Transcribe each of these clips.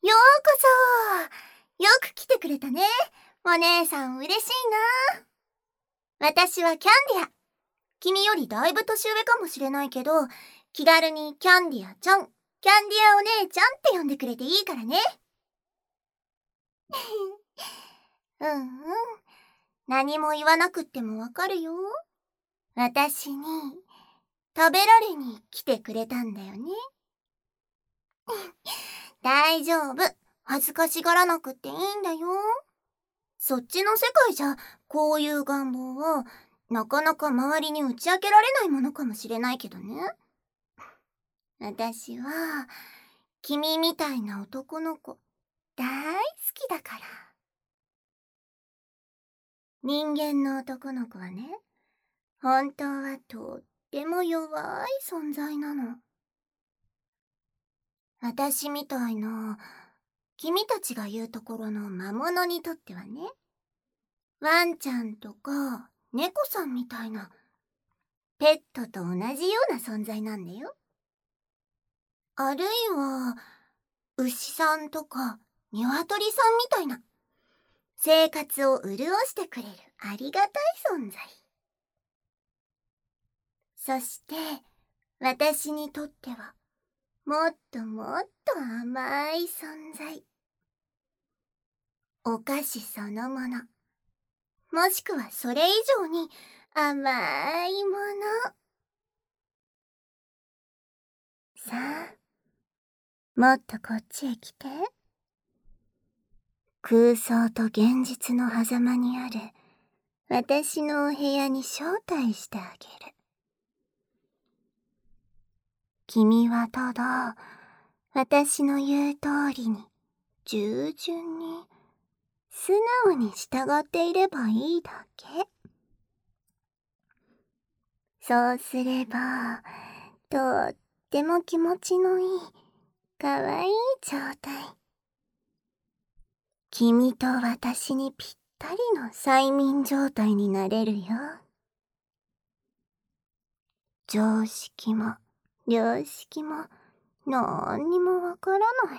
ようこそ。よく来てくれたね。お姉さん嬉しいな。私はキャンディア。君よりだいぶ年上かもしれないけど、気軽にキャンディアちゃん、キャンディアお姉ちゃんって呼んでくれていいからね。うんうん。何も言わなくってもわかるよ。私に食べられに来てくれたんだよね。大丈夫。恥ずかしがらなくっていいんだよ。そっちの世界じゃ、こういう願望は、なかなか周りに打ち明けられないものかもしれないけどね。私は、君みたいな男の子、大好きだから。人間の男の子はね、本当はとっても弱い存在なの。私みたいな、君たちが言うところの魔物にとってはね、ワンちゃんとか猫さんみたいな、ペットと同じような存在なんだよ。あるいは、牛さんとか鶏さんみたいな、生活を潤してくれるありがたい存在。そして、私にとっては、もっともっと甘い存在。お菓子そのもの。もしくはそれ以上に甘いもの。さあ、もっとこっちへ来て。空想と現実の狭間にある私のお部屋に招待してあげる。君はただ私の言う通りに従順に素直に従っていればいいだけ。そうすればとっても気持ちのいいかわいい状態。君と私にぴったりの催眠状態になれるよ。常識も良識もなんにもわからない。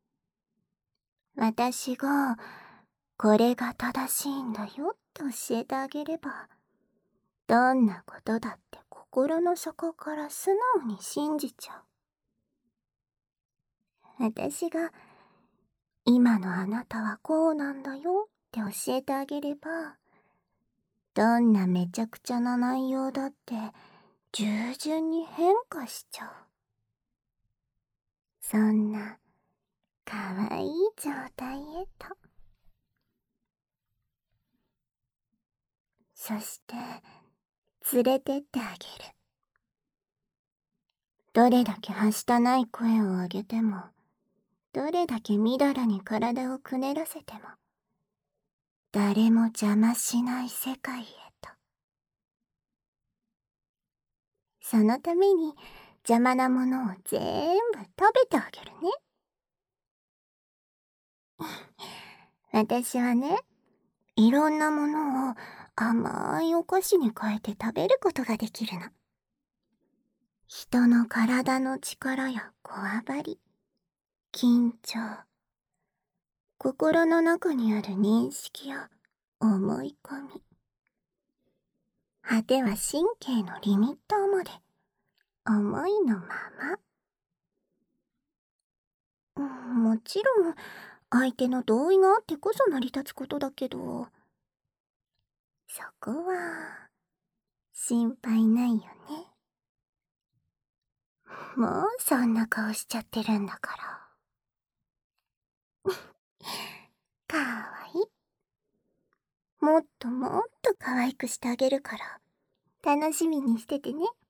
私がこれが正しいんだよって教えてあげれば、どんなことだって心の底から素直に信じちゃう。私が今のあなたはこうなんだよって教えてあげれば、どんなめちゃくちゃな内容だって従順に変化しちゃう。そんなかわいい状態へと。そして連れてってあげる。どれだけはしたない声を上げても、どれだけみだらに体をくねらせても、誰も邪魔しない世界へと。そのために邪魔なものを全部食べてあげるね。私はね、いろんなものを甘いお菓子に変えて食べることができるの。人の体の力やこわばり、緊張、心の中にある認識や思い込み、果ては神経のリミッターまで思いのまま。もちろん相手の同意があってこそ成り立つことだけど、そこは心配ないよね。もうそんな顔しちゃってるんだから。かわいい。もっともっと可愛くしてあげるから楽しみにしててね。